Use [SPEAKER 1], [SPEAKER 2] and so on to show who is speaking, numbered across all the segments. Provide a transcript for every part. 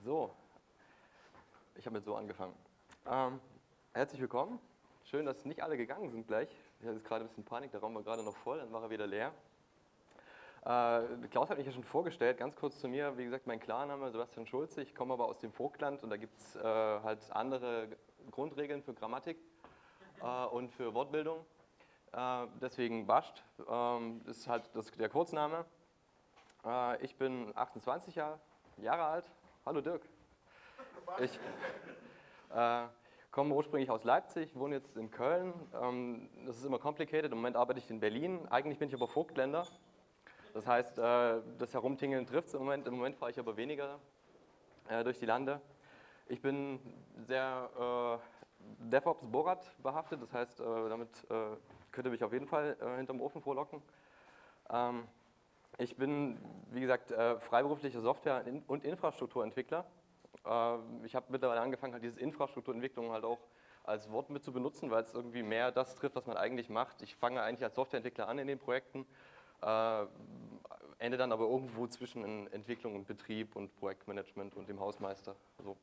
[SPEAKER 1] So, ich habe jetzt so angefangen. Herzlich willkommen. Schön, dass nicht alle gegangen sind gleich. Ich hatte jetzt gerade ein bisschen Panik, der Raum war gerade noch voll, dann war er wieder leer. Klaus hat mich ja schon vorgestellt, ganz kurz zu mir. Wie gesagt, mein Klarname Sebastian Schulze. Ich komme aber aus dem Vogtland und da gibt es halt andere Grundregeln für Grammatik und für Wortbildung. Deswegen Bascht ist halt der Kurzname. Ich bin 28 Jahre alt. Hallo Dirk. Ich komme ursprünglich aus Leipzig, wohne jetzt in Köln. Das ist immer complicated. Im Moment arbeite ich in Berlin. Eigentlich bin ich aber Vogtländer. Das heißt, das Herumtingeln trifft es im Moment. Im Moment fahre ich aber weniger durch die Lande. Ich bin sehr DevOps-Borat behaftet. Das heißt, damit könnt ihr mich auf jeden Fall hinterm Ofen vorlocken. Ich bin, wie gesagt, freiberuflicher Software- und Infrastrukturentwickler. Ich habe mittlerweile angefangen, halt diese Infrastrukturentwicklung halt auch als Wort mit zu benutzen, weil es irgendwie mehr das trifft, was man eigentlich macht. Ich fange eigentlich als Softwareentwickler an in den Projekten, ende dann aber irgendwo zwischen Entwicklung und Betrieb und Projektmanagement und dem Hausmeister. So.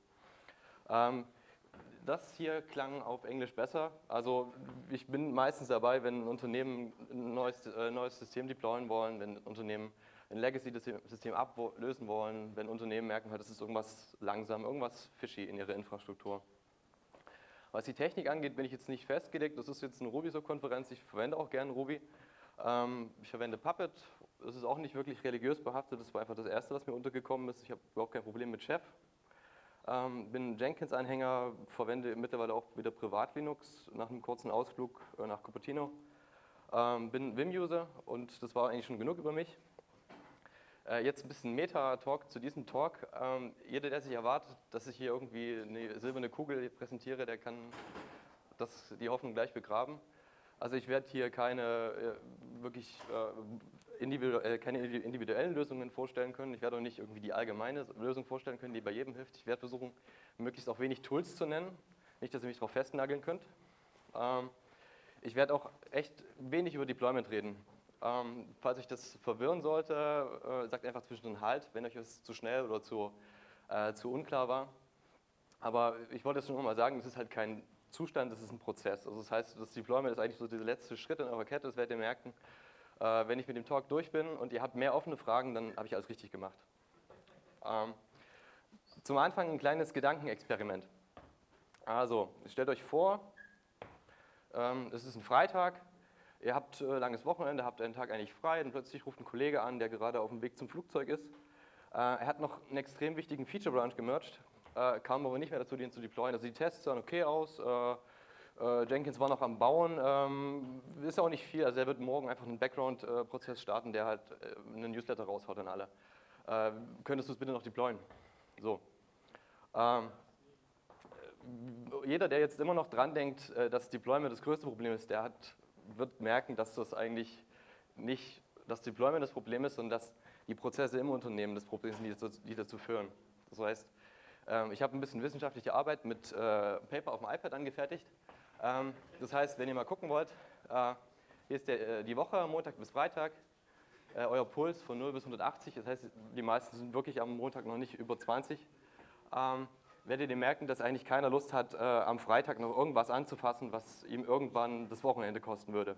[SPEAKER 1] Das hier klang auf Englisch besser. Also ich bin meistens dabei, wenn Unternehmen ein neues System deployen wollen, wenn Unternehmen ein Legacy-System ablösen wollen, wenn Unternehmen merken, das ist irgendwas langsam, irgendwas fishy in ihrer Infrastruktur. Was die Technik angeht, bin ich jetzt nicht festgelegt. Das ist jetzt eine Ruby-Konferenz. Ich verwende auch gerne Ruby. Ich verwende Puppet. Das ist auch nicht wirklich religiös behaftet. Das war einfach das Erste, was mir untergekommen ist. Ich habe überhaupt kein Problem mit Chef. Bin Jenkins-Anhänger, verwende mittlerweile auch wieder Privat-Linux nach einem kurzen Ausflug nach Cupertino. Bin Vim-User und das war eigentlich schon genug über mich. Jetzt ein bisschen Meta-Talk zu diesem Talk. Jeder, der sich erwartet, dass ich hier irgendwie eine silberne Kugel präsentiere, der kann die Hoffnung gleich begraben. Also ich werde hier keine individuellen Lösungen vorstellen können. Ich werde auch nicht irgendwie die allgemeine Lösung vorstellen können, die bei jedem hilft. Ich werde versuchen, möglichst auch wenig Tools zu nennen. Nicht, dass ihr mich darauf festnageln könnt. Ich werde auch echt wenig über Deployment reden. Falls euch das verwirren sollte, sagt einfach zwischendrin Halt, wenn euch das zu schnell oder zu unklar war. Aber ich wollte es schon mal sagen, es ist halt kein Zustand, das ist ein Prozess. Also das heißt, das Deployment ist eigentlich so der letzte Schritt in eurer Kette, das werdet ihr merken. Wenn ich mit dem Talk durch bin und ihr habt mehr offene Fragen, dann habe ich alles richtig gemacht. Zum Anfang ein kleines Gedankenexperiment. Also, stellt euch vor, es ist ein Freitag, ihr habt langes Wochenende, habt einen Tag eigentlich frei, dann plötzlich ruft ein Kollege an, der gerade auf dem Weg zum Flugzeug ist. Er hat noch einen extrem wichtigen Feature-Branch gemerged, kam aber nicht mehr dazu, den zu deployen. Also die Tests sahen okay aus, Jenkins war noch am Bauen, ist auch nicht viel, also er wird morgen einfach einen Background-Prozess starten, der halt einen Newsletter raushaut an alle. Könntest du es bitte noch deployen? So. Jeder, der jetzt immer noch dran denkt, dass Deployment das größte Problem ist, wird merken, dass das eigentlich nicht das Deployment das Problem ist, sondern dass die Prozesse im Unternehmen das Problem sind, die dazu führen. Das heißt, ich habe ein bisschen wissenschaftliche Arbeit mit Paper auf dem iPad angefertigt. Das heißt, wenn ihr mal gucken wollt, hier ist die Woche, Montag bis Freitag, euer Puls von 0 bis 180, das heißt, die meisten sind wirklich am Montag noch nicht über 20. Werdet ihr merken, dass eigentlich keiner Lust hat, am Freitag noch irgendwas anzufassen, was ihm irgendwann das Wochenende kosten würde.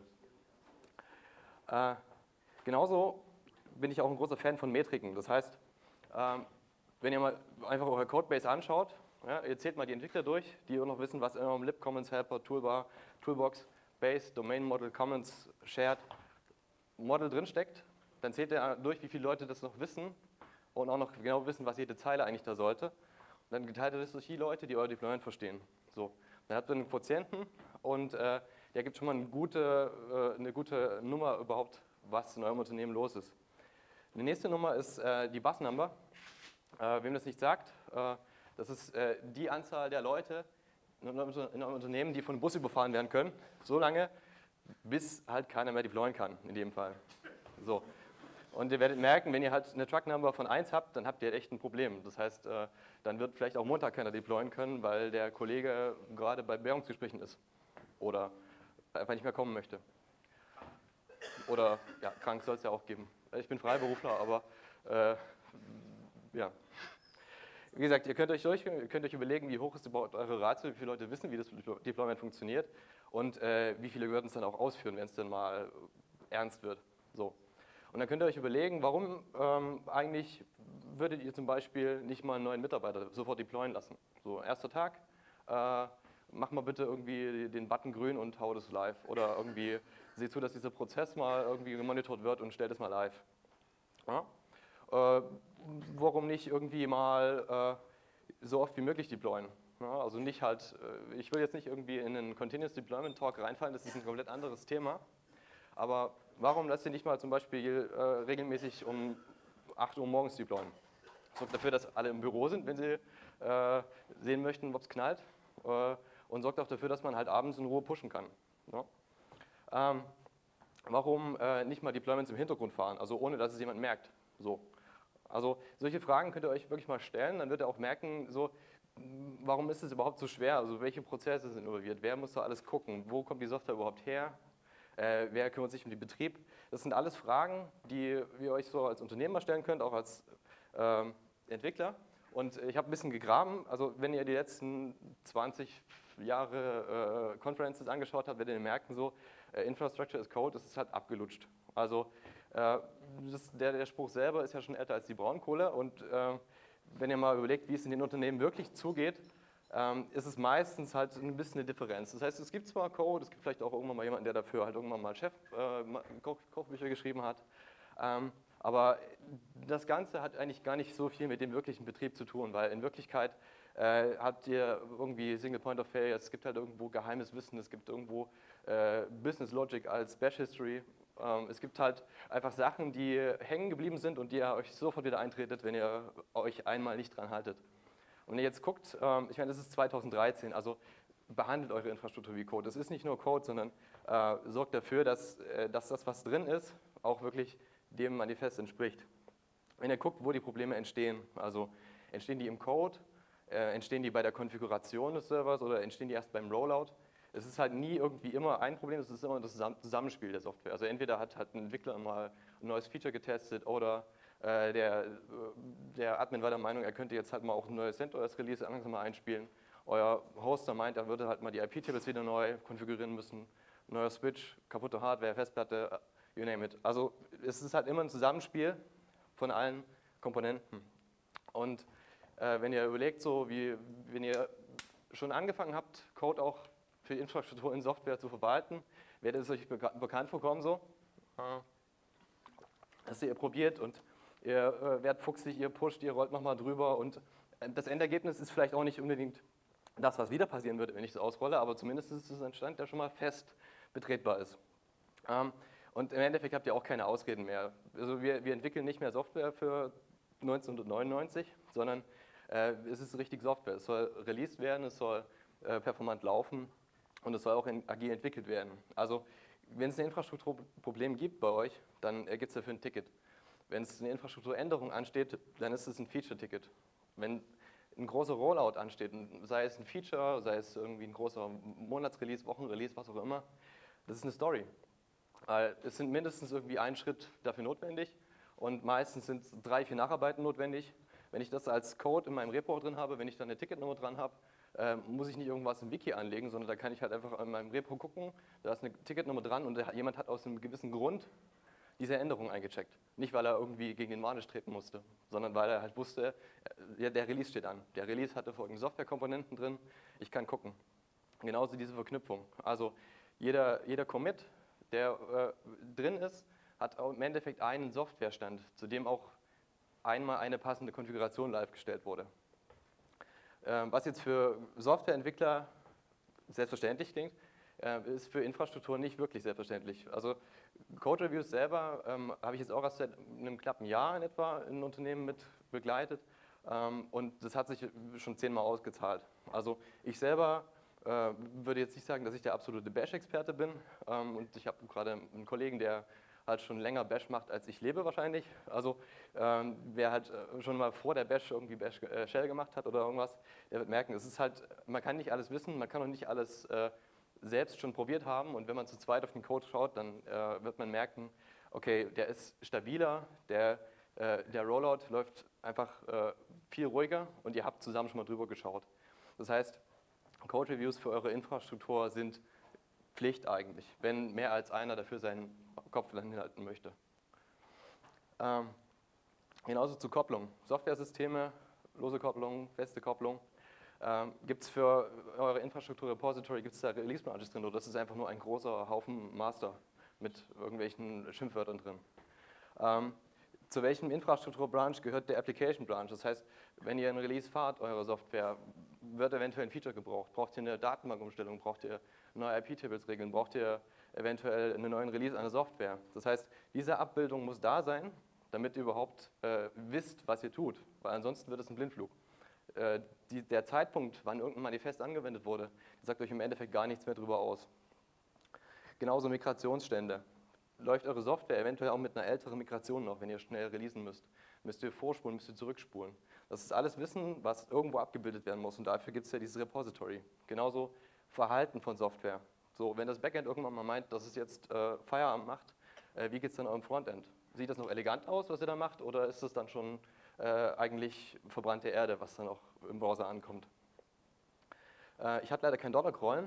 [SPEAKER 1] Genauso bin ich auch ein großer Fan von Metriken. Das heißt, wenn ihr mal einfach eure Codebase anschaut, ja, ihr zählt mal die Entwickler durch, die auch noch wissen, was in eurem Lib, Commons, Helper, Toolbar, Toolbox, Base, Domain Model, Commons, Shared Model drinsteckt, dann zählt ihr durch, wie viele Leute das noch wissen und auch noch genau wissen, was jede Zeile eigentlich da sollte. Und dann geteilt ihr das durch die Leute, die euer Deployment verstehen. So. Dann habt ihr einen Quotienten und der gibt schon mal eine gute Nummer überhaupt, was in eurem Unternehmen los ist. Die nächste Nummer ist die Bus Number. Wem das nicht sagt, das ist die Anzahl der Leute in einem Unternehmen, die von einem Bus überfahren werden können, so lange, bis halt keiner mehr deployen kann, in dem Fall. So. Und ihr werdet merken, wenn ihr halt eine Truck Number von 1 habt, dann habt ihr echt ein Problem. Das heißt, dann wird vielleicht auch Montag keiner deployen können, weil der Kollege gerade bei Bewerbungsgesprächen ist oder einfach nicht mehr kommen möchte. Oder, ja, krank soll es ja auch geben. Ich bin Freiberufler, aber ja. Wie gesagt, ihr könnt euch überlegen, wie hoch ist überhaupt eure Ratio, wie viele Leute wissen, wie das Deployment funktioniert und wie viele würden es dann auch ausführen, wenn es dann mal ernst wird. So. Und dann könnt ihr euch überlegen, warum eigentlich würdet ihr zum Beispiel nicht mal einen neuen Mitarbeiter sofort deployen lassen. So, erster Tag, mach mal bitte irgendwie den Button grün und hau das live. Oder irgendwie seht zu, dass dieser Prozess mal irgendwie gemonitort wird und stellt es mal live. Ja? Warum nicht irgendwie mal so oft wie möglich deployen? Ja, also nicht halt, ich will jetzt nicht irgendwie in einen Continuous Deployment Talk reinfallen, das ist ein komplett anderes Thema. Aber warum lasst ihr nicht mal zum Beispiel regelmäßig um 8 Uhr morgens deployen? Sorgt dafür, dass alle im Büro sind, wenn sie sehen möchten, ob es knallt. Und sorgt auch dafür, dass man halt abends in Ruhe pushen kann. Ja? Warum nicht mal Deployments im Hintergrund fahren, also ohne, dass es jemand merkt? So. Also solche Fragen könnt ihr euch wirklich mal stellen, dann wird ihr auch merken, so, warum ist es überhaupt so schwer? Also welche Prozesse sind involviert? Wer muss da alles gucken? Wo kommt die Software überhaupt her? Wer kümmert sich um den Betrieb? Das sind alles Fragen, die ihr euch so als Unternehmer stellen könnt, auch als Entwickler. Und ich habe ein bisschen gegraben, also wenn ihr die letzten 20 Jahre Conferences angeschaut habt, werdet ihr merken, so Infrastructure as Code, das ist halt abgelutscht. Also der Spruch selber ist ja schon älter als die Braunkohle und wenn ihr mal überlegt, wie es in den Unternehmen wirklich zugeht, ist es meistens halt ein bisschen eine Differenz. Das heißt, es gibt zwar Code, es gibt vielleicht auch irgendwann mal jemanden, der dafür halt irgendwann mal Kochbücher geschrieben hat, aber das Ganze hat eigentlich gar nicht so viel mit dem wirklichen Betrieb zu tun, weil in Wirklichkeit habt ihr irgendwie Single Point of Failure, es gibt halt irgendwo geheimes Wissen, es gibt irgendwo Business Logic als Bash History. Es gibt halt einfach Sachen, die hängen geblieben sind und die ihr euch sofort wieder eintretet, wenn ihr euch einmal nicht dran haltet. Und wenn ihr jetzt guckt, ich meine, das ist 2013, also behandelt eure Infrastruktur wie Code. Das ist nicht nur Code, sondern sorgt dafür, dass das, was drin ist, auch wirklich dem Manifest entspricht. Wenn ihr guckt, wo die Probleme entstehen, also entstehen die im Code, entstehen die bei der Konfiguration des Servers oder entstehen die erst beim Rollout, es ist halt nie irgendwie immer ein Problem, es ist immer das Zusammenspiel der Software. Also entweder hat ein Entwickler mal ein neues Feature getestet oder der Admin war der Meinung, er könnte jetzt halt mal auch ein neues CentOS-Release langsam mal einspielen. Euer Hoster meint, er würde halt mal die IP-Tables wieder neu konfigurieren müssen. Neuer Switch, kaputte Hardware, Festplatte, you name it. Also es ist halt immer ein Zusammenspiel von allen Komponenten. Und wenn ihr überlegt, so wie wenn ihr schon angefangen habt, Code auch für die Infrastruktur in Software zu verwalten, werdet es euch bekannt vorkommen so, dass ihr probiert und ihr werdet fuchsig, ihr pusht, ihr rollt nochmal drüber und das Endergebnis ist vielleicht auch nicht unbedingt das, was wieder passieren würde, wenn ich es ausrolle, aber zumindest ist es ein Stand, der schon mal fest betretbar ist. Und im Endeffekt habt ihr auch keine Ausreden mehr. Also wir entwickeln nicht mehr Software für 1999, sondern es ist richtig Software. Es soll released werden, es soll performant laufen und es soll auch agil entwickelt werden. Also wenn es ein Infrastrukturproblem gibt bei euch, dann gibt es dafür ein Ticket. Wenn es eine Infrastrukturänderung ansteht, dann ist es ein Feature-Ticket. Wenn ein großer Rollout ansteht, sei es ein Feature, sei es irgendwie ein großer Monatsrelease, Wochenrelease, was auch immer, das ist eine Story. Es sind mindestens irgendwie ein Schritt dafür notwendig und meistens sind 3, 4 Nacharbeiten notwendig. Wenn ich das als Code in meinem Repo drin habe, wenn ich da eine Ticketnummer dran habe, muss ich nicht irgendwas im Wiki anlegen, sondern da kann ich halt einfach in meinem Repo gucken, da ist eine Ticketnummer dran und jemand hat aus einem gewissen Grund diese Änderung eingecheckt. Nicht, weil er irgendwie gegen den Varnish treten musste, sondern weil er halt wusste, der Release steht an. Der Release hatte folgende Softwarekomponenten drin, ich kann gucken. Genauso diese Verknüpfung. Also jeder Commit, der drin ist, hat im Endeffekt einen Softwarestand, zu dem auch einmal eine passende Konfiguration live gestellt wurde. Was jetzt für Softwareentwickler selbstverständlich klingt, ist für Infrastruktur nicht wirklich selbstverständlich. Also Code Reviews selber habe ich jetzt auch erst seit einem knappen Jahr in etwa in Unternehmen mit begleitet und das hat sich schon 10-mal ausgezahlt. Also ich selber würde jetzt nicht sagen, dass ich der absolute Bash-Experte bin und ich habe gerade einen Kollegen, der halt schon länger Bash macht, als ich lebe wahrscheinlich. Also wer halt schon mal vor der Bash irgendwie Bash Shell gemacht hat oder irgendwas, der wird merken, es ist halt, man kann nicht alles wissen, man kann auch nicht alles selbst schon probiert haben und wenn man zu zweit auf den Code schaut, dann wird man merken, okay, der ist stabiler, der Rollout läuft einfach viel ruhiger und ihr habt zusammen schon mal drüber geschaut. Das heißt, Code-Reviews für eure Infrastruktur sind Pflicht eigentlich, wenn mehr als einer dafür seinen Kopf hinhalten möchte. Genauso zu Kopplung. Software-Systeme, lose Kopplung, feste Kopplung. Gibt es für eure Infrastruktur-Repository, gibt es da Release-Branches drin, oder das ist einfach nur ein großer Haufen Master mit irgendwelchen Schimpfwörtern drin? Zu welchem Infrastruktur-Branch gehört der Application-Branch? Das heißt, wenn ihr ein Release fahrt, eure Software, wird eventuell ein Feature gebraucht. Braucht ihr eine Datenbankumstellung, braucht ihr neue IP-Tables-Regeln, braucht ihr eventuell einen neuen Release einer Software. Das heißt, diese Abbildung muss da sein, damit ihr überhaupt wisst, was ihr tut, weil ansonsten wird es ein Blindflug. Der Zeitpunkt, wann irgendein Manifest angewendet wurde, sagt euch im Endeffekt gar nichts mehr darüber aus. Genauso Migrationsstände. Läuft eure Software eventuell auch mit einer älteren Migration noch, wenn ihr schnell releasen müsst. Müsst ihr vorspulen, müsst ihr zurückspulen. Das ist alles Wissen, was irgendwo abgebildet werden muss und dafür gibt es ja dieses Repository. Genauso Verhalten von Software. So, wenn das Backend irgendwann mal meint, dass es jetzt Feierabend macht, wie geht es dann eurem Frontend? Sieht das noch elegant aus, was ihr da macht, oder ist es dann schon eigentlich verbrannte Erde, was dann auch im Browser ankommt? Ich habe leider kein Dollarcrollen,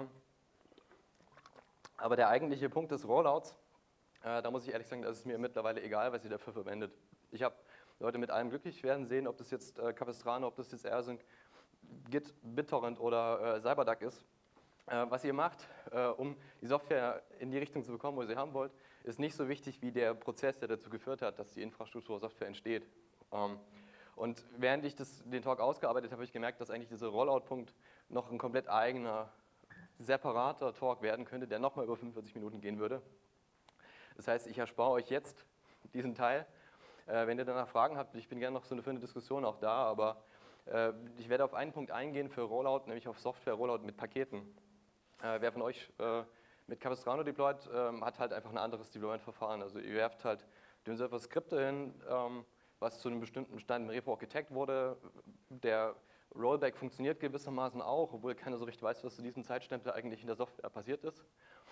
[SPEAKER 1] aber der eigentliche Punkt des Rollouts, da muss ich ehrlich sagen, das ist mir mittlerweile egal, was ihr dafür verwendet. Ich habe Leute mit allem glücklich werden sehen, ob das jetzt Capistrano, ob das jetzt AirSync, Git, BitTorrent oder CyberDuck ist. Was ihr macht, um die Software in die Richtung zu bekommen, wo ihr sie haben wollt, ist nicht so wichtig wie der Prozess, der dazu geführt hat, dass die Infrastruktur Software entsteht. Und während ich den Talk ausgearbeitet habe, habe ich gemerkt, dass eigentlich dieser Rollout-Punkt noch ein komplett eigener, separater Talk werden könnte, der nochmal über 45 Minuten gehen würde. Das heißt, ich erspare euch jetzt diesen Teil. Wenn ihr danach Fragen habt, ich bin gerne noch für eine Diskussion auch da, aber ich werde auf einen Punkt eingehen für Rollout, nämlich auf Software-Rollout mit Paketen. Wer von euch mit Capistrano deployt, hat halt einfach ein anderes Deployment-Verfahren. Also ihr werft halt dem Server Skripte hin, was zu einem bestimmten Stand im Repo auch getaggt wurde. Der Rollback funktioniert gewissermaßen auch, obwohl keiner so richtig weiß, was zu diesem Zeitstempel eigentlich in der Software passiert ist.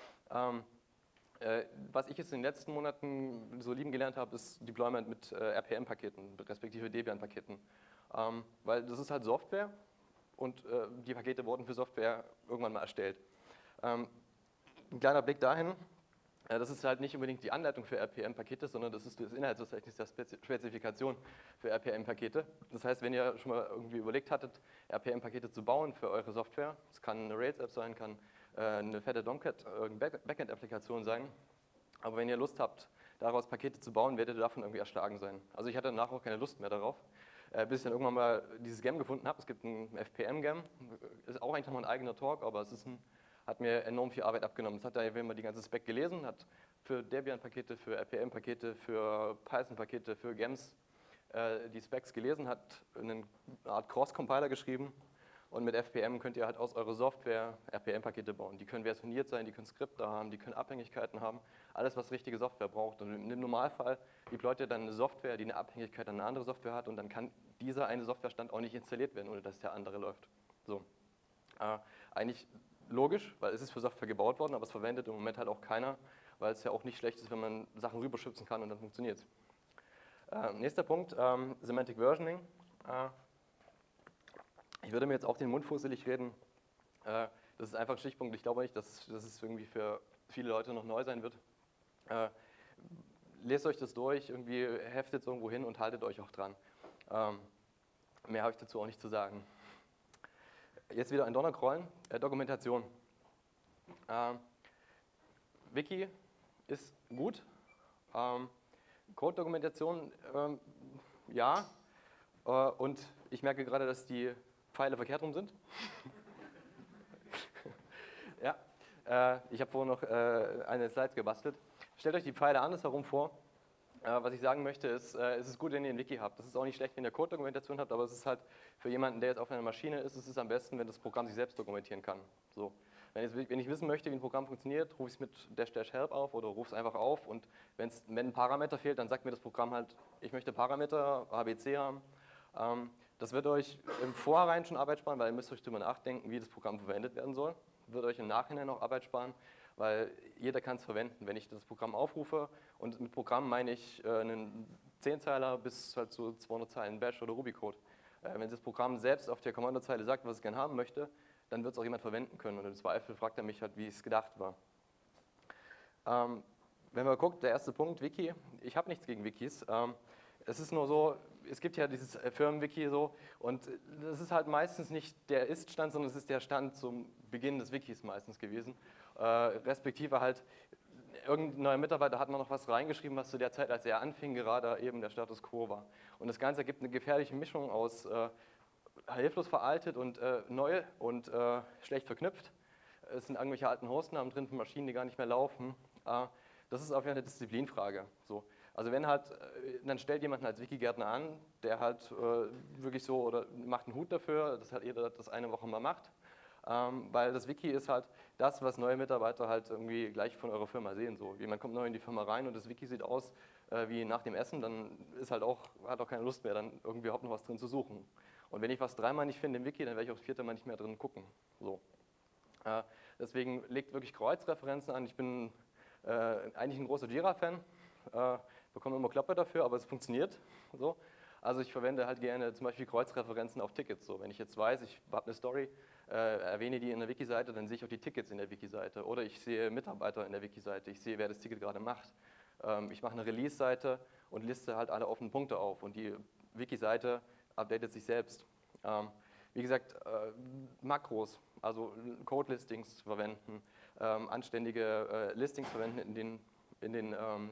[SPEAKER 1] Was ich jetzt in den letzten Monaten so lieben gelernt habe, ist Deployment mit RPM-Paketen, respektive Debian-Paketen. Weil das ist halt Software und die Pakete wurden für Software irgendwann mal erstellt. Ein kleiner Blick dahin, das ist halt nicht unbedingt die Anleitung für RPM-Pakete, sondern das ist das Inhaltsverzeichnis der Spezifikation für RPM-Pakete. Das heißt, wenn ihr schon mal irgendwie überlegt hattet, RPM-Pakete zu bauen für eure Software, das kann eine Rails-App sein, kann eine fette Tomcat, Backend-Applikation sein, aber wenn ihr Lust habt, daraus Pakete zu bauen, werdet ihr davon irgendwie erschlagen sein. Also ich hatte danach auch keine Lust mehr darauf, bis ich dann irgendwann mal dieses GEM gefunden habe. Es gibt ein FPM-GEM, ist auch eigentlich nochmal ein eigener Talk, aber es ist hat mir enorm viel Arbeit abgenommen. Es hat da, wenn man die ganze Spec gelesen hat, für Debian-Pakete, für RPM-Pakete, für Python-Pakete, für GEMS die Specs gelesen, hat eine Art Cross-Compiler geschrieben und mit FPM könnt ihr halt aus eurer Software RPM-Pakete bauen. Die können versioniert sein, die können Skripte haben, die können Abhängigkeiten haben, alles was richtige Software braucht. Und im Normalfall deployt ihr dann eine Software, die eine Abhängigkeit an eine andere Software hat und dann kann dieser eine Softwarestand auch nicht installiert werden, ohne dass der andere läuft. So. Eigentlich logisch, weil es ist für Software gebaut worden, aber es verwendet im Moment halt auch keiner, weil es ja auch nicht schlecht ist, wenn man Sachen rüberschützen kann und dann funktioniert es. Nächster Punkt, Semantic Versioning. Ich würde mir jetzt auch den Mund fusselig reden. Das ist einfach ein Stichpunkt. Ich glaube nicht, dass es irgendwie für viele Leute noch neu sein wird. Lest euch das durch, irgendwie heftet es irgendwo hin und haltet euch auch dran. Mehr habe ich dazu auch nicht zu sagen. Jetzt wieder ein Donnerkrollen, Dokumentation. Wiki ist gut. Code-Dokumentation, ja. Und ich merke gerade, dass die Pfeile verkehrt rum sind. Ja, ich habe vorhin noch eine Slide gebastelt. Stellt euch die Pfeile andersherum vor. Was ich sagen möchte, ist, es ist gut, wenn ihr ein Wiki habt. Das ist auch nicht schlecht, wenn ihr Code-Dokumentation habt, aber es ist halt für jemanden, der jetzt auf einer Maschine ist, es ist am besten, wenn das Programm sich selbst dokumentieren kann. So. Wenn ich wissen möchte, wie ein Programm funktioniert, rufe ich es mit #help auf oder rufe es einfach auf und wenn ein Parameter fehlt, dann sagt mir das Programm halt, ich möchte Parameter ABC haben. Das wird euch im Vorhinein schon Arbeit sparen, weil ihr müsst euch darüber nachdenken, wie das Programm verwendet werden soll. Wird euch im Nachhinein auch Arbeit sparen, weil jeder kann es verwenden. Wenn ich das Programm aufrufe, und mit Programm meine ich einen 10-Zeiler bis halt so 200 Zeilen Bash oder Ruby-Code, Wenn das Programm selbst auf der Kommandozeile sagt, was es gerne haben möchte, dann wird es auch jemand verwenden können. Und im Zweifel fragt er mich halt, wie es gedacht war. Wenn man guckt, der erste Punkt, Wiki. Ich habe nichts gegen Wikis. Es ist nur so, es gibt ja dieses Firmenwiki so und das ist halt meistens nicht der Ist-Stand, sondern es ist der Stand zum Beginn des Wikis meistens gewesen. Respektive halt, irgendein neuer Mitarbeiter hat noch was reingeschrieben, was zu der Zeit, als er anfing, gerade eben der Status Quo war. Und das Ganze ergibt eine gefährliche Mischung aus hilflos veraltet und neu und schlecht verknüpft. Es sind irgendwelche alten Hostnamen drin von Maschinen, die gar nicht mehr laufen. Das ist auf jeden Fall eine Disziplinfrage. So. Also wenn halt, dann stellt jemanden als Wikigärtner an, der halt wirklich so, oder macht einen Hut dafür, dass halt jeder das eine Woche mal macht. Weil das Wiki ist halt das, was neue Mitarbeiter halt irgendwie gleich von eurer Firma sehen. So. Jemand kommt neu in die Firma rein und das Wiki sieht aus wie nach dem Essen, dann ist halt auch, hat auch keine Lust mehr, dann irgendwie überhaupt noch was drin zu suchen. Und wenn ich was dreimal nicht finde im Wiki, dann werde ich auch das vierte Mal nicht mehr drin gucken. So. Deswegen legt wirklich Kreuzreferenzen an. Ich bin eigentlich ein großer Jira-Fan, bekomme immer Klappe dafür, aber es funktioniert. So. Also ich verwende halt gerne zum Beispiel Kreuzreferenzen auf Tickets. So. Wenn ich jetzt weiß, ich habe eine Story, erwähne die in der Wiki-Seite, dann sehe ich auch die Tickets in der Wiki-Seite. Oder ich sehe Mitarbeiter in der Wiki-Seite, ich sehe, wer das Ticket gerade macht. Ich mache eine Release-Seite und liste halt alle offenen Punkte auf. Und die Wiki-Seite updatet sich selbst. Wie gesagt, Makros, also Code-Listings verwenden, anständige Listings verwenden in den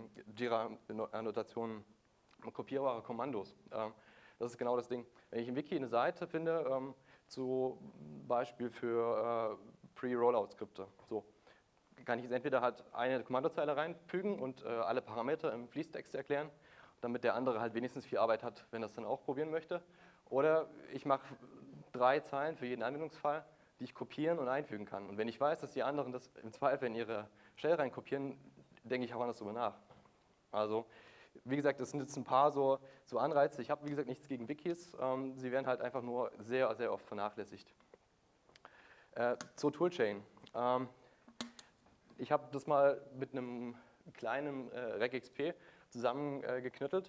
[SPEAKER 1] Jira-Annotationen, kopierbare Kommandos. Das ist genau das Ding. Wenn ich im Wiki eine Seite finde, zum Beispiel für Pre-Rollout-Skripte, so, kann ich jetzt entweder halt eine Kommandozeile reinfügen und alle Parameter im Fließtext erklären, damit der andere halt wenigstens viel Arbeit hat, wenn er es dann auch probieren möchte. Oder ich mache 3 Zeilen für jeden Anwendungsfall, die ich kopieren und einfügen kann. Und wenn ich weiß, dass die anderen das im Zweifel in ihre Shell reinkopieren, denke ich auch anders darüber nach. Also, wie gesagt, das sind jetzt ein paar so Anreize. Ich habe, wie gesagt, nichts gegen Wikis. Sie werden halt einfach nur sehr, sehr oft vernachlässigt. Zur Toolchain. Ich habe das mal mit einem kleinen regexp zusammengeknüttelt.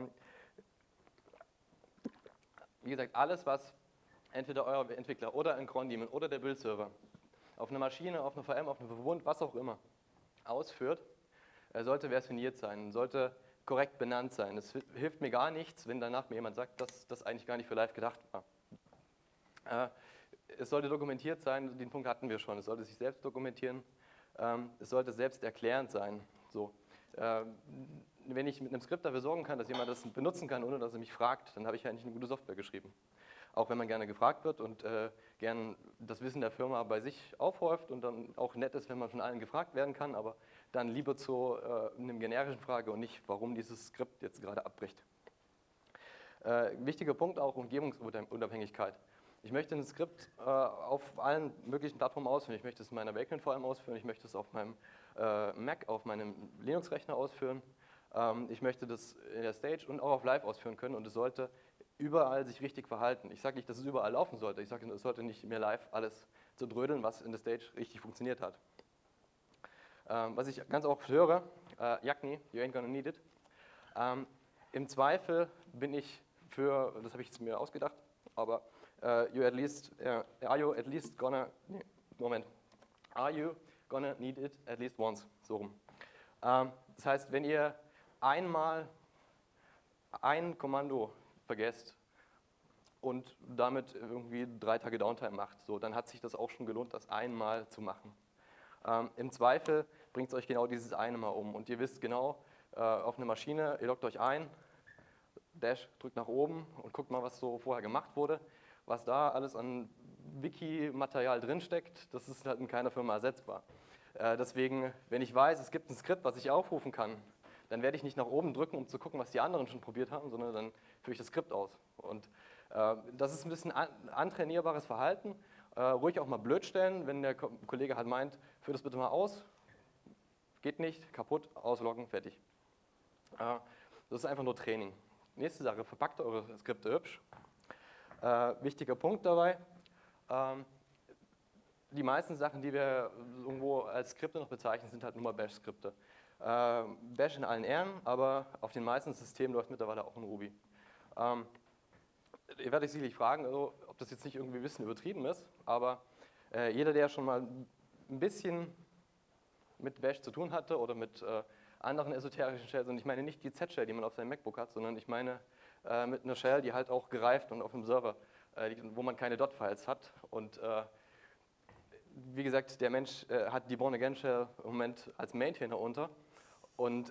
[SPEAKER 1] Wie gesagt, alles, was entweder euer Entwickler oder ein Cron-Daemon oder der Build-Server auf einer Maschine, auf einer VM, auf einem Verbund, was auch immer, ausführt, sollte versioniert sein, sollte korrekt benannt sein. Es hilft mir gar nichts, wenn danach mir jemand sagt, dass das eigentlich gar nicht für live gedacht war. Es sollte dokumentiert sein, den Punkt hatten wir schon, es sollte sich selbst dokumentieren, es sollte selbst erklärend sein. So. Wenn ich mit einem Skript dafür sorgen kann, dass jemand das benutzen kann, ohne dass er mich fragt, dann habe ich eigentlich eine gute Software geschrieben. Auch wenn man gerne gefragt wird und gern das Wissen der Firma bei sich aufhäuft und dann auch nett ist, wenn man von allen gefragt werden kann, aber dann lieber zu einem generischen Frage und nicht, warum dieses Skript jetzt gerade abbricht. Wichtiger Punkt auch Umgebungsunabhängigkeit. Ich möchte ein Skript auf allen möglichen Plattformen ausführen. Ich möchte es in meiner Vagrant vor allem ausführen, ich möchte es auf meinem Mac, auf meinem Linux-Rechner ausführen. Ich möchte das in der Stage und auch auf Live ausführen können und es sollte überall sich richtig verhalten. Ich sage nicht, dass es überall laufen sollte. Ich sage, es sollte nicht mehr live alles so drödeln, was in der Stage richtig funktioniert hat. Was ich ganz oft höre, Yagni, you ain't gonna need it. Im Zweifel bin ich für, das habe ich jetzt mir ausgedacht, aber are you at least gonna, nee, Moment, are you gonna need it at least once, so rum. Das heißt, wenn ihr einmal ein Kommando vergesst und damit irgendwie 3 Tage Downtime macht, so, dann hat sich das auch schon gelohnt, das einmal zu machen. Im Zweifel bringt es euch genau dieses eine Mal um und ihr wisst genau, auf eine Maschine, ihr loggt euch ein, Dash, drückt nach oben und guckt mal, was so vorher gemacht wurde. Was da alles an Wiki-Material drinsteckt, das ist halt in keiner Firma ersetzbar. Deswegen, wenn ich weiß, es gibt ein Skript, was ich aufrufen kann, dann werde ich nicht nach oben drücken, um zu gucken, was die anderen schon probiert haben, sondern dann führe ich das Skript aus. Und das ist ein bisschen antrainierbares Verhalten. Ruhig auch mal blöd stellen, wenn der Kollege halt meint, führ das bitte mal aus. Geht nicht, kaputt, ausloggen, fertig. Das ist einfach nur Training. Nächste Sache, verpackt eure Skripte hübsch. Wichtiger Punkt dabei, die meisten Sachen, die wir irgendwo als Skripte noch bezeichnen, sind halt nur mal Bash-Skripte. Bash in allen Ehren, aber auf den meisten Systemen läuft mittlerweile auch in Ruby. ihr werdet euch sicherlich fragen, also, ob das jetzt nicht irgendwie ein bisschen übertrieben ist, aber jeder, der schon mal ein bisschen mit Bash zu tun hatte oder mit anderen esoterischen Shells, und ich meine nicht die Z-Shell, die man auf seinem MacBook hat, sondern ich meine mit einer Shell, die halt auch gereift und auf einem Server liegt, wo man keine Dot-Files hat. Und wie gesagt, der Mensch hat die Born-Again-Shell im Moment als Maintainer unter. Und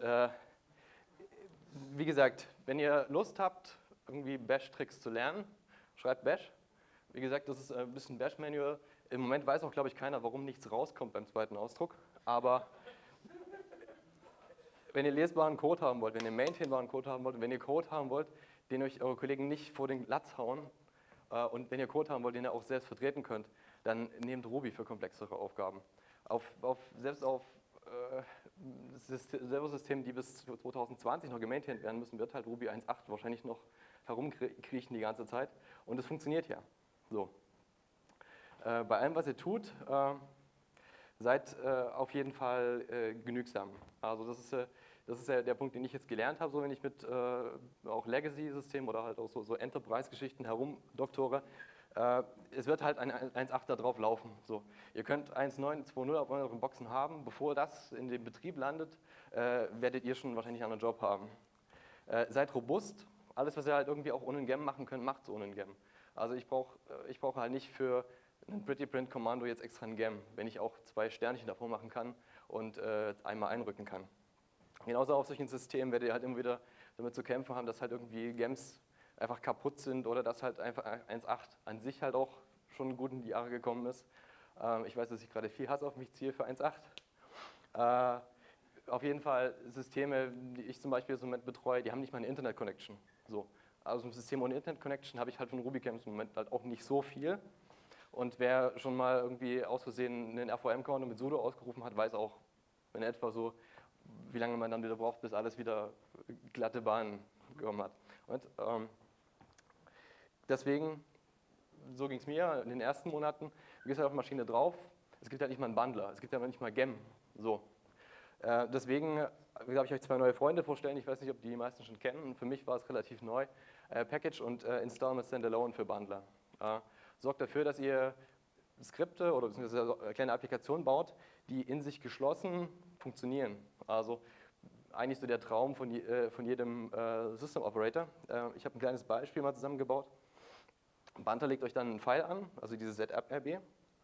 [SPEAKER 1] wie gesagt, wenn ihr Lust habt, irgendwie Bash-Tricks zu lernen, schreibt Bash. Wie gesagt, das ist ein bisschen Bash-Manual. Im Moment weiß auch, glaube ich, keiner, warum nichts rauskommt beim zweiten Ausdruck. Aber wenn ihr lesbaren Code haben wollt, wenn ihr maintainbaren Code haben wollt, wenn ihr Code haben wollt, den euch eure Kollegen nicht vor den Latz hauen, und wenn ihr Code haben wollt, den ihr auch selbst vertreten könnt, dann nehmt Ruby für komplexere Aufgaben. Selbst auf Serversystemen, die bis 2020 noch gemaintaint werden müssen, wird halt Ruby 1.8 wahrscheinlich noch herumkriechen die ganze Zeit. Und es funktioniert ja. So. Bei allem, was ihr tut, seid auf jeden Fall genügsam. Also das ist ja der Punkt, den ich jetzt gelernt habe, so wenn ich mit auch Legacy-Systemen oder halt auch so Enterprise-Geschichten herumdoktore. Es wird halt ein 1.8er drauf laufen. So. Ihr könnt 1.9, 2.0 auf euren Boxen haben. Bevor das in den Betrieb landet, werdet ihr schon wahrscheinlich einen Job haben. Seid robust. Alles, was ihr halt irgendwie auch ohne ein Gem machen könnt, macht es ohne ein Gem. Also ich brauche halt nicht für ein Pretty Print Kommando jetzt extra ein Gem, wenn ich auch 2 Sternchen davor machen kann und einmal einrücken kann. Genauso auf solchen Systemen werdet ihr halt immer wieder damit zu kämpfen haben, dass halt irgendwie Gems einfach kaputt sind oder dass halt einfach 1.8 an sich halt auch schon gut in die Jahre gekommen ist. Ich weiß, dass ich gerade viel Hass auf mich ziehe für 1.8. Auf jeden Fall Systeme, die ich zum Beispiel im Moment betreue, die haben nicht mal eine Internet-Connection. So. Also ein System ohne Internet-Connection habe ich halt von RubyGems im Moment halt auch nicht so viel. Und wer schon mal irgendwie aus Versehen einen RVM-Counter mit sudo ausgerufen hat, weiß auch in etwa so, wie lange man dann wieder braucht, bis alles wieder glatte Bahnen bekommen hat. Und deswegen, so ging es mir in den ersten Monaten, du gehst halt auf die Maschine drauf, es gibt halt nicht mal einen Bundler, es gibt ja nicht mal Gem. So. Deswegen habe ich euch 2 neue Freunde vorstellen, ich weiß nicht, ob die meisten schon kennen, für mich war es relativ neu, Package und Install mit Standalone für Bundler. Sorgt dafür, dass ihr Skripte oder beziehungsweise kleine Applikationen baut, die in sich geschlossen funktionieren. Also eigentlich so der Traum von jedem System Operator. Ich habe ein kleines Beispiel mal zusammengebaut. Bundler legt euch dann einen File an, also diese ZApp-RB.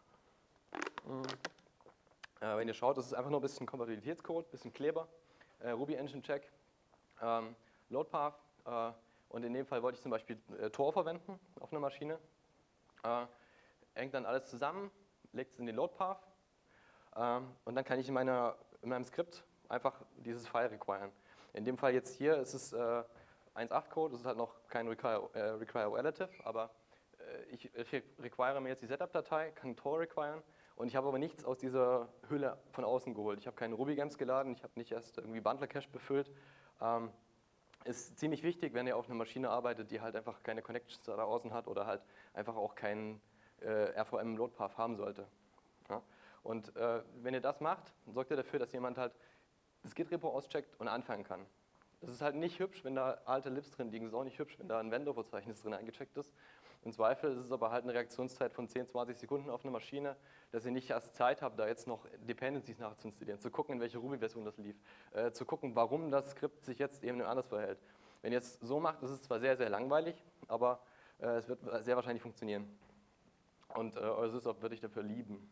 [SPEAKER 1] Wenn ihr schaut, das ist einfach nur ein bisschen Kompatibilitätscode, ein bisschen Kleber, Ruby Engine Check, Load Path und in dem Fall wollte ich zum Beispiel Tor verwenden auf einer Maschine. Hängt dann alles zusammen, legt es in den Load Path und dann kann ich in meinem Skript einfach dieses File requiren. In dem Fall jetzt hier ist es 1.8 Code, das ist halt noch kein require relative, aber ich require mir jetzt die Setup-Datei, kann Tor requiren und ich habe aber nichts aus dieser Hülle von außen geholt. Ich habe keine RubyGems geladen, ich habe nicht erst irgendwie Bundler-Cache befüllt. Ist ziemlich wichtig, wenn ihr auf einer Maschine arbeitet, die halt einfach keine Connections da außen hat oder halt einfach auch keinen RVM-Load-Path haben sollte. Ja? Und wenn ihr das macht, dann sorgt ihr dafür, dass jemand halt das Git-Repo auscheckt und anfangen kann. Das ist halt nicht hübsch, wenn da alte Libs drin liegen, es ist auch nicht hübsch, wenn da ein Vendor-Verzeichnis drin eingecheckt ist. Im Zweifel ist es aber halt eine Reaktionszeit von 10, 20 Sekunden auf eine Maschine, dass ihr nicht erst Zeit habt, da jetzt noch Dependencies nachzuinstallieren, zu gucken, in welche Ruby-Version das lief, zu gucken, warum das Skript sich jetzt eben anders verhält. Wenn ihr es so macht, ist es zwar sehr, sehr langweilig, aber es wird sehr wahrscheinlich funktionieren. Und euer SysOp würde ich dafür lieben.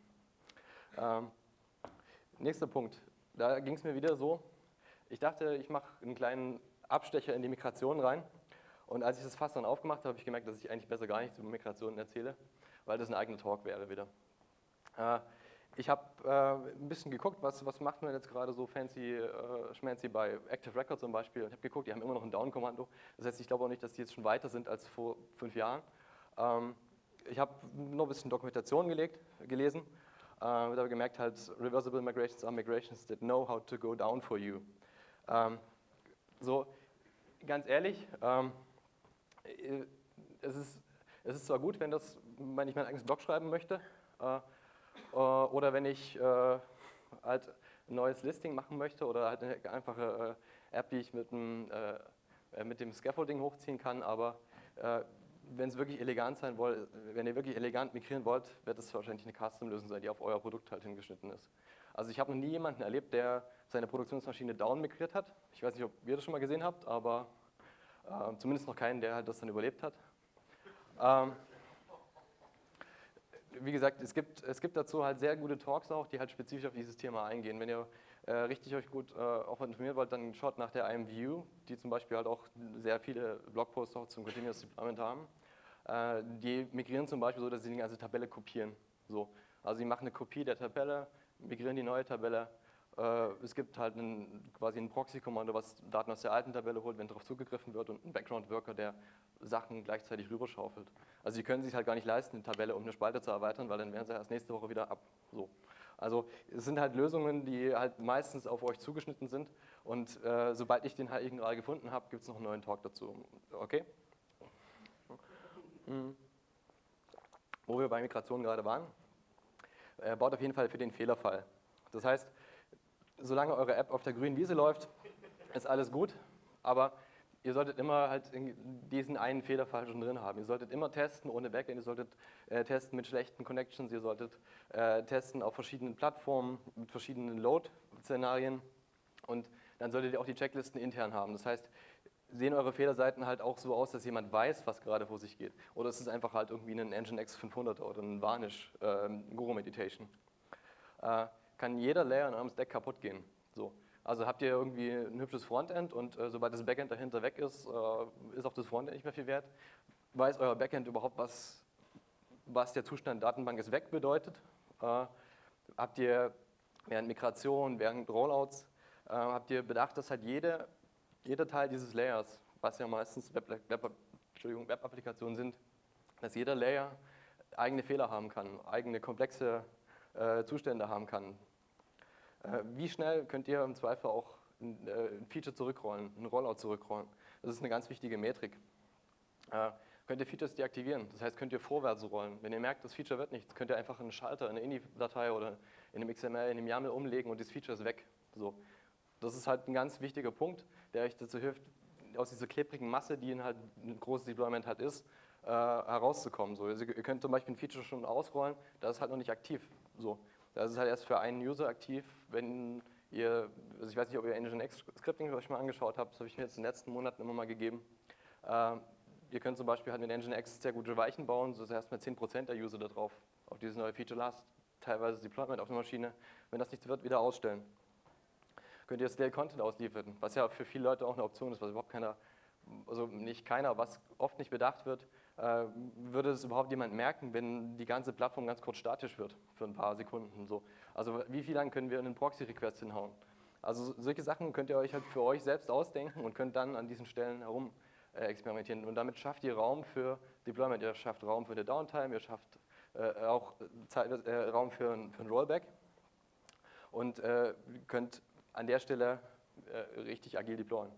[SPEAKER 1] Nächster Punkt. Da ging es mir wieder so, ich dachte, ich mache einen kleinen Abstecher in die Migration rein. Und als ich das Fass dann aufgemacht habe, habe ich gemerkt, dass ich eigentlich besser gar nichts über Migrationen erzähle, weil das ein eigener Talk wäre wieder. Ich habe ein bisschen geguckt, was macht man jetzt gerade so schmancy bei Active Record zum Beispiel. Ich habe geguckt, die haben immer noch ein Down-Kommando. Das heißt, ich glaube auch nicht, dass die jetzt schon weiter sind als vor 5 Jahren. Ich habe noch ein bisschen Dokumentation gelesen. Ich habe gemerkt, halt, reversible migrations are migrations that know how to go down for you. So, ganz ehrlich, es ist zwar gut, wenn ich mein eigenes Blog schreiben möchte, oder wenn ich halt ein neues Listing machen möchte oder halt eine einfache App, die ich mit dem Scaffolding hochziehen kann, aber wenn es wirklich elegant sein wollt, wenn ihr wirklich elegant migrieren wollt, wird es wahrscheinlich eine Custom-Lösung sein, die auf euer Produkt halt hingeschnitten ist. Also ich habe noch nie jemanden erlebt, der seine Produktionsmaschine down migriert hat. Ich weiß nicht, ob ihr das schon mal gesehen habt, aber zumindest noch keinen, der halt das dann überlebt hat. Wie gesagt, es gibt dazu halt sehr gute Talks auch, die halt spezifisch auf dieses Thema eingehen. Wenn ihr richtig euch gut auch informieren wollt, dann schaut nach der IMView, die zum Beispiel halt auch sehr viele Blogposts auch zum Continuous Deployment haben. Die migrieren zum Beispiel so, dass sie die ganze Tabelle kopieren. So. Also sie machen eine Kopie der Tabelle, migrieren die neue Tabelle. Es gibt halt quasi ein Proxy-Kommando, was Daten aus der alten Tabelle holt, wenn darauf zugegriffen wird, und einen Background-Worker, der Sachen gleichzeitig rüberschaufelt. Also sie können sich halt gar nicht leisten, eine Tabelle um eine Spalte zu erweitern, weil dann wären sie erst nächste Woche wieder ab. So. Also es sind halt Lösungen, die halt meistens auf euch zugeschnitten sind, und sobald ich den Heiligen Gral gefunden habe, gibt es noch einen neuen Talk dazu. Okay? Mhm. Wo wir bei Migration gerade waren, baut auf jeden Fall für den Fehlerfall. Das heißt, solange eure App auf der grünen Wiese läuft, ist alles gut, aber ihr solltet immer halt diesen einen Fehlerfall schon drin haben. Ihr solltet immer testen ohne Backend, ihr solltet testen mit schlechten Connections, ihr solltet testen auf verschiedenen Plattformen, mit verschiedenen Load-Szenarien, und dann solltet ihr auch die Checklisten intern haben. Das heißt, sehen eure Fehlerseiten halt auch so aus, dass jemand weiß, was gerade vor sich geht? Oder ist es einfach halt irgendwie ein Nginx 500 oder ein Varnish Guru Meditation? Kann jeder Layer in eurem Stack kaputt gehen. So. Also habt ihr irgendwie ein hübsches Frontend, und sobald das Backend dahinter weg ist, ist auch das Frontend nicht mehr viel wert. Weiß euer Backend überhaupt, was der Zustand Datenbank ist weg bedeutet? Habt ihr während Migration, während Rollouts, habt ihr bedacht, dass halt jeder Teil dieses Layers, was ja meistens Web-Applikationen sind, dass jeder Layer eigene Fehler haben kann, eigene komplexe Zustände haben kann. Wie schnell könnt ihr im Zweifel auch ein Feature zurückrollen, ein Rollout zurückrollen? Das ist eine ganz wichtige Metrik. Könnt ihr Features deaktivieren, das heißt, könnt ihr vorwärts rollen. Wenn ihr merkt, das Feature wird nichts, könnt ihr einfach einen Schalter in eine INI-Datei oder in einem XML, in einem YAML umlegen, und das Feature ist weg. So. Das ist halt ein ganz wichtiger Punkt, der euch dazu hilft, aus dieser klebrigen Masse, die halt ein großes Deployment halt ist, herauszukommen. So. Also ihr könnt zum Beispiel ein Feature schon ausrollen, das ist halt noch nicht aktiv. So. Das ist halt erst für einen User aktiv, wenn ihr, also ich weiß nicht, ob ihr Nginx Scripting euch mal angeschaut habt, das habe ich mir jetzt in den letzten Monaten immer mal gegeben. Ihr könnt zum Beispiel halt mit Nginx sehr gute Weichen bauen, so ist erstmal 10% der User da drauf, auf dieses neue Feature Last, teilweise Deployment auf der Maschine. Wenn das nichts wird, wieder ausstellen. Könnt ihr Stale Content ausliefern, was ja für viele Leute auch eine Option ist, was überhaupt keiner, also nicht keiner, was oft nicht bedacht wird, würde es überhaupt jemand merken, wenn die ganze Plattform ganz kurz statisch wird für ein paar Sekunden. So. Also wie viel lang können wir in einen Proxy-Request hinhauen? Also solche Sachen könnt ihr euch halt für euch selbst ausdenken und könnt dann an diesen Stellen herum experimentieren. Und damit schafft ihr Raum für Deployment, ihr schafft Raum für eine Downtime, ihr schafft auch Raum für ein Rollback, und könnt an der Stelle richtig agil deployen.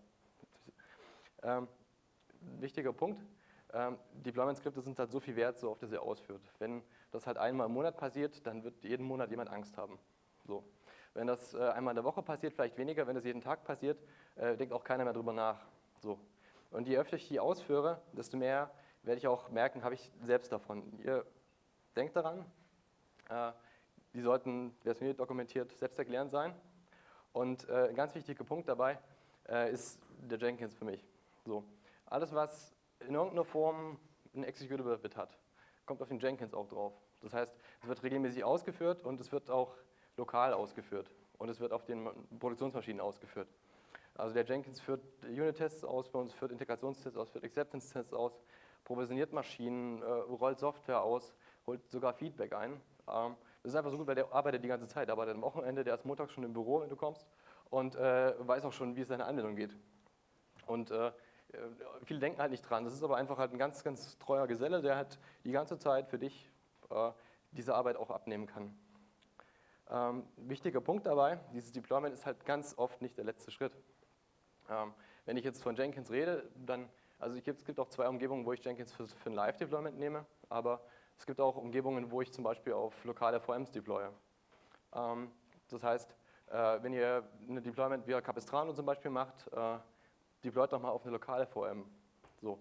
[SPEAKER 1] Wichtiger Punkt, Deployment-Skripte sind halt so viel wert, so oft ihr ausführt. Wenn das halt einmal im Monat passiert, dann wird jeden Monat jemand Angst haben. So. Wenn das einmal in der Woche passiert, vielleicht weniger, wenn das jeden Tag passiert, denkt auch keiner mehr drüber nach. So. Und je öfter ich die ausführe, desto mehr werde ich auch merken, habe ich selbst davon. Ihr denkt daran, die sollten versioniert, dokumentiert, selbsterklärend sein. Und ein ganz wichtiger Punkt dabei ist der Jenkins für mich. So. Alles, was in irgendeiner Form ein Executable Bit hat, kommt auf den Jenkins auch drauf. Das heißt, es wird regelmäßig ausgeführt, und es wird auch lokal ausgeführt, und es wird auf den Produktionsmaschinen ausgeführt. Also der Jenkins führt Unit-Tests aus, bei uns führt Integrationstests aus, führt Acceptance-Tests aus, provisioniert Maschinen, rollt Software aus, holt sogar Feedback ein. Das ist einfach so gut, weil der arbeitet die ganze Zeit, der arbeitet am Wochenende, der ist montags schon im Büro, wenn du kommst, und weiß auch schon, wie es seine Anwendung geht. Und viele denken halt nicht dran, das ist aber einfach halt ein ganz, ganz treuer Geselle, der halt die ganze Zeit für dich diese Arbeit auch abnehmen kann. Wichtiger Punkt dabei, dieses Deployment ist halt ganz oft nicht der letzte Schritt. Wenn ich jetzt von Jenkins rede, dann, also es gibt auch zwei Umgebungen, wo ich Jenkins für ein Live-Deployment nehme, aber es gibt auch Umgebungen, wo ich zum Beispiel auf lokale VMs deploye. Das heißt, wenn ihr eine Deployment via Capistrano zum Beispiel macht, deployt doch mal auf eine lokale VM. So.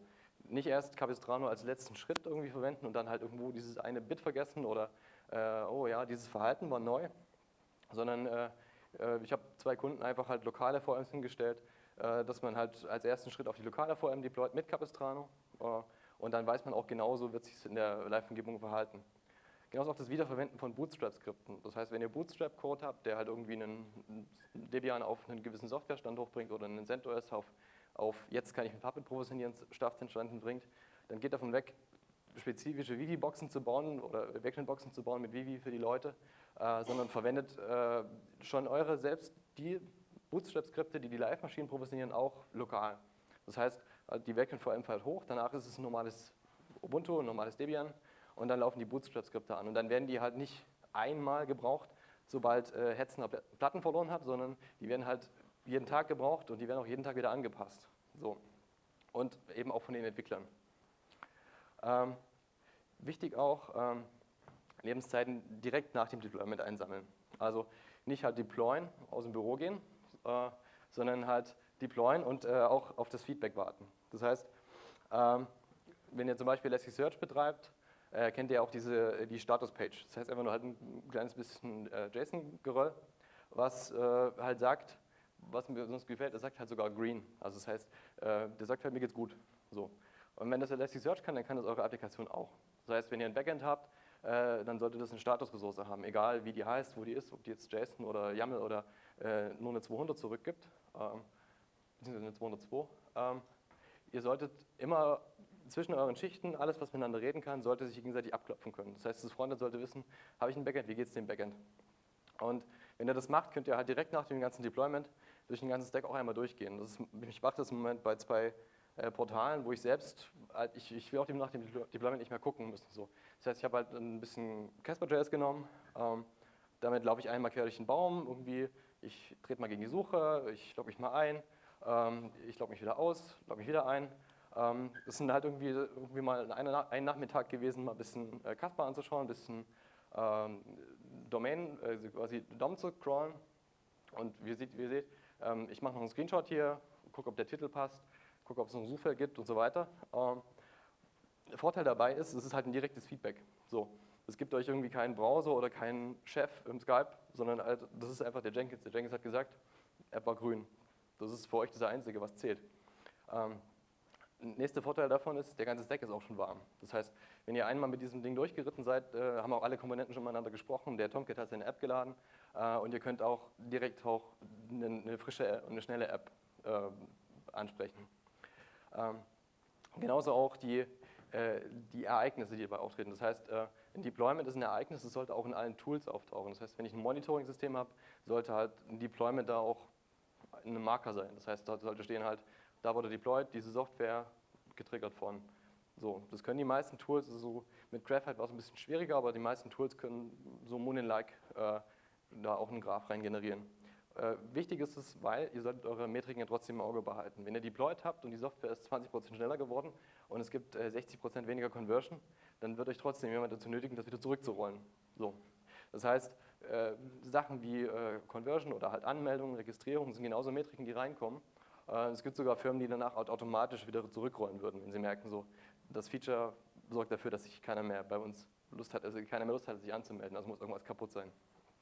[SPEAKER 1] nicht erst Capistrano als letzten Schritt irgendwie verwenden und dann halt irgendwo dieses eine Bit vergessen oder oh ja, dieses Verhalten war neu, sondern ich habe 2 Kunden einfach halt lokale VMs hingestellt, dass man halt als ersten Schritt auf die lokale VM deployt mit Capistrano und dann weiß man auch genauso, wird sich in der Live-Umgebung verhalten. Genauso auch das Wiederverwenden von Bootstrap-Skripten. Das heißt, wenn ihr Bootstrap-Code habt, der halt irgendwie einen Debian auf einen gewissen Softwarestand hochbringt oder einen CentOS auf jetzt kann ich mit Puppet provisionieren, Startstanden bringt, dann geht davon weg, spezifische Vivi-Boxen zu bauen oder Backend-Boxen zu bauen mit Vivi für die Leute, sondern verwendet schon eure selbst die Bootstrap-Skripte, die die Live-Maschinen provisionieren, auch lokal. Das heißt, die Backend-VM fährt hoch, danach ist es ein normales Ubuntu, ein normales Debian und dann laufen die Bootstrap-Skripte an. Und dann werden die halt nicht einmal gebraucht, sobald Hetzner Platten verloren hat, sondern die werden halt jeden Tag gebraucht und die werden auch jeden Tag wieder angepasst. So. Und eben auch von den Entwicklern. Wichtig auch, Lebenszeiten direkt nach dem Deployment einsammeln. Also nicht halt deployen, aus dem Büro gehen, sondern halt deployen und auch auf das Feedback warten. Das heißt, wenn ihr zum Beispiel Elasticsearch betreibt, kennt ihr auch die Status-Page. Das heißt einfach nur halt ein kleines bisschen JSON-Geröll, was halt sagt, was mir sonst gefällt, das sagt halt sogar green. Also das heißt, der sagt halt, mir geht's gut. So. Und wenn das Elasticsearch kann, dann kann das eure Applikation auch. Das heißt, wenn ihr ein Backend habt, dann sollte das eine Statusressource haben, egal wie die heißt, wo die ist, ob die jetzt JSON oder YAML oder nur eine 200 zurückgibt, beziehungsweise eine 202. Ihr solltet immer zwischen euren Schichten, alles was miteinander reden kann, sollte sich gegenseitig abklopfen können. Das heißt, das Frontend sollte wissen, habe ich ein Backend, wie geht es dem Backend? Und wenn ihr das macht, könnt ihr halt direkt nach dem ganzen Deployment durch den ganzen Stack auch einmal durchgehen. Ich mache das im Moment bei 2 Portalen, wo ich selbst, ich will auch nach dem Deployment nicht mehr gucken müssen. So. Das heißt, ich habe halt ein bisschen Casper.js genommen, damit laufe ich einmal quer durch den Baum, irgendwie, ich trete mal gegen die Suche, ich logge mich mal ein, ich logge mich wieder aus, logge mich wieder ein. Das sind halt irgendwie mal ein Nachmittag gewesen, mal ein bisschen Casper anzuschauen, ein bisschen Domain, also quasi DOM zu crawlen. Und wie ihr seht, ich mache noch einen Screenshot hier, gucke, ob der Titel passt, gucke, ob es noch ein Suchfeld gibt und so weiter. Der Vorteil dabei ist, es ist halt ein direktes Feedback. So, es gibt euch irgendwie keinen Browser oder keinen Chef im Skype, sondern halt, das ist einfach der Jenkins. Der Jenkins hat gesagt, App war grün. Das ist für euch das Einzige, was zählt. Nächster Vorteil davon ist, der ganze Stack ist auch schon warm. Das heißt, wenn ihr einmal mit diesem Ding durchgeritten seid, haben auch alle Komponenten schon miteinander gesprochen, der Tomcat hat seine App geladen und ihr könnt auch direkt auch eine frische und eine schnelle App ansprechen. Genauso auch die Ereignisse, die dabei auftreten. Das heißt, ein Deployment ist ein Ereignis, das sollte auch in allen Tools auftauchen. Das heißt, wenn ich ein Monitoring-System habe, sollte halt ein Deployment da auch ein Marker sein. Das heißt, dort sollte stehen halt, da wurde deployed, diese Software getriggert von. So, das können die meisten Tools, also mit Graphite war es ein bisschen schwieriger, aber die meisten Tools können so Munin-like da auch einen Graph rein generieren. Wichtig ist es, weil ihr solltet eure Metriken ja trotzdem im Auge behalten. Wenn ihr deployed habt und die Software ist 20% schneller geworden und es gibt 60% weniger Conversion, dann wird euch trotzdem jemand dazu nötigen, das wieder zurückzurollen. So. Das heißt, Sachen wie Conversion oder halt Anmeldungen, Registrierung sind genauso Metriken, die reinkommen. Es gibt sogar Firmen, die danach automatisch wieder zurückrollen würden, wenn sie merken, so, das Feature sorgt dafür, dass sich keiner mehr bei uns Lust hat, also keiner mehr Lust hat, sich anzumelden, also muss irgendwas kaputt sein.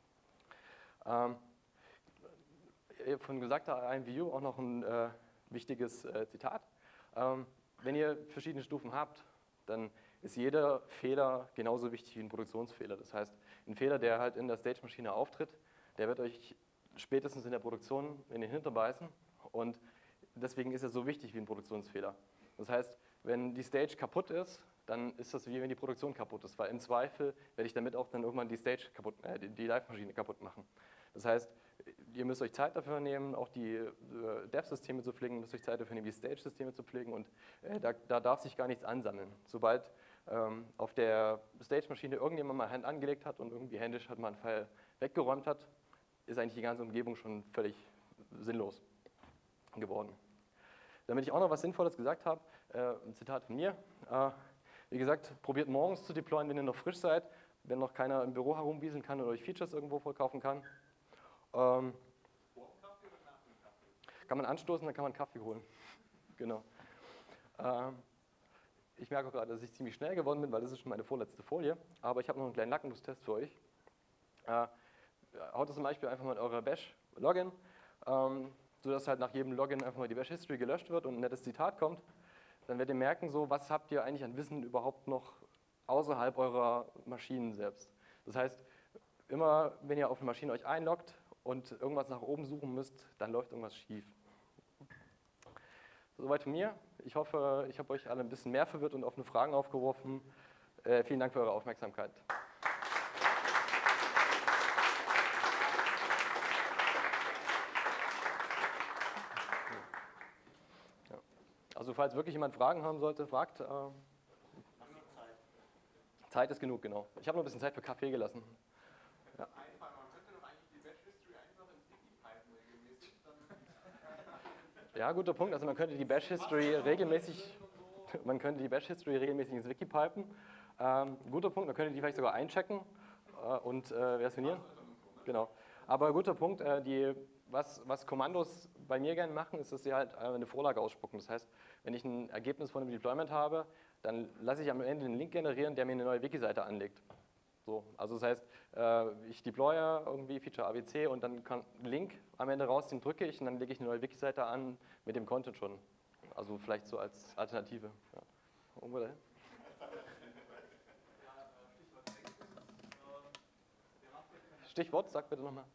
[SPEAKER 1] Von gesagter IMVU auch noch ein wichtiges Zitat. Wenn ihr verschiedene Stufen habt, dann ist jeder Fehler genauso wichtig wie ein Produktionsfehler. Das heißt, ein Fehler, der halt in der Stage-Maschine auftritt, der wird euch spätestens in der Produktion in den Hintern beißen und deswegen ist er so wichtig wie ein Produktionsfehler. Das heißt, wenn die Stage kaputt ist, dann ist das wie wenn die Produktion kaputt ist, weil im Zweifel werde ich damit auch dann irgendwann die Stage kaputt, die Live-Maschine kaputt machen. Das heißt, ihr müsst euch Zeit dafür nehmen, auch die Dev-Systeme zu pflegen, müsst euch Zeit dafür nehmen, die Stage-Systeme zu pflegen und da darf sich gar nichts ansammeln. Sobald auf der Stage-Maschine irgendjemand mal Hand angelegt hat und irgendwie händisch halt mal einen Pfeil weggeräumt hat, ist eigentlich die ganze Umgebung schon völlig sinnlos geworden. Damit ich auch noch was Sinnvolles gesagt habe, ein Zitat von mir. Wie gesagt, probiert morgens zu deployen, wenn ihr noch frisch seid, wenn noch keiner im Büro herumwieseln kann oder euch Features irgendwo verkaufen kann. Vor dem Kaffee oder nach dem Kaffee? Kann man anstoßen, dann kann man Kaffee holen. Genau. Ich merke auch gerade, dass ich ziemlich schnell geworden bin, weil das ist schon meine vorletzte Folie. Aber ich habe noch einen kleinen Lackmustest für euch. Haut das zum Beispiel einfach mal in eure Bash-Login, sodass halt nach jedem Login einfach mal die Bash-History gelöscht wird und ein nettes Zitat kommt. Dann werdet ihr merken, so, was habt ihr eigentlich an Wissen überhaupt noch außerhalb eurer Maschinen selbst. Das heißt, immer wenn ihr auf eine Maschine euch einloggt und irgendwas nach oben suchen müsst, dann läuft irgendwas schief. Soweit von mir. Ich hoffe, ich habe euch alle ein bisschen mehr verwirrt und offene Fragen aufgeworfen. Vielen Dank für eure Aufmerksamkeit. Also falls wirklich jemand Fragen haben sollte, fragt. Zeit ist genug, genau. Ich habe noch ein bisschen Zeit für Kaffee gelassen. Ja. Ja, guter Punkt. Also man könnte die Bash-History regelmäßig ins Wiki pipen. Guter Punkt, man könnte die vielleicht sogar einchecken und versionieren. Genau. Aber guter Punkt, was Kommandos bei mir gerne machen, ist, dass sie halt eine Vorlage ausspucken. Das heißt, wenn ich ein Ergebnis von einem Deployment habe, dann lasse ich am Ende einen Link generieren, der mir eine neue Wiki-Seite anlegt. So, also das heißt, ich deploye irgendwie Feature ABC und dann kann ein Link am Ende raus, den drücke ich und dann lege ich eine neue Wiki-Seite an mit dem Content schon. Also vielleicht so als Alternative. Ja. Irgendwo dahin? Stichwort, sag bitte nochmal.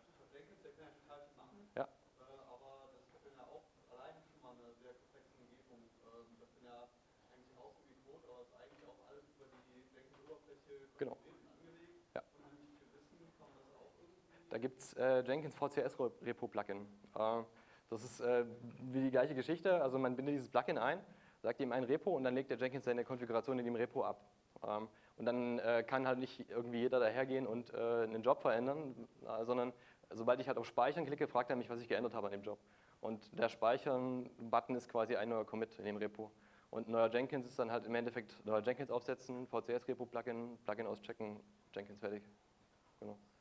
[SPEAKER 1] Ja.
[SPEAKER 2] Aber das ist ja auch allein schon mal eine sehr komplexe Umgebung. Das sind ja eigentlich genauso wie Code, aber es ist eigentlich auch alles über die Jenkins-Oberfläche
[SPEAKER 1] Genau.
[SPEAKER 2] angelegt.
[SPEAKER 1] Ja.
[SPEAKER 2] Und wenn nicht viel wissen, kann man das auch irgendwie.
[SPEAKER 1] Da gibt es Jenkins VCS-Repo-Plugin. Das ist wie die gleiche Geschichte. Also man bindet dieses Plugin ein, sagt ihm ein Repo und dann legt der Jenkins seine Konfiguration in dem Repo ab. Und dann kann halt nicht irgendwie jeder dahergehen und einen Job verändern, sondern sobald ich halt auf Speichern klicke, fragt er mich, was ich geändert habe an dem Job. Und der Speichern-Button ist quasi ein neuer Commit in dem Repo. Und neuer Jenkins ist dann halt im Endeffekt neuer Jenkins aufsetzen, VCS-Repo-Plugin, Plugin auschecken, Jenkins fertig. Genau.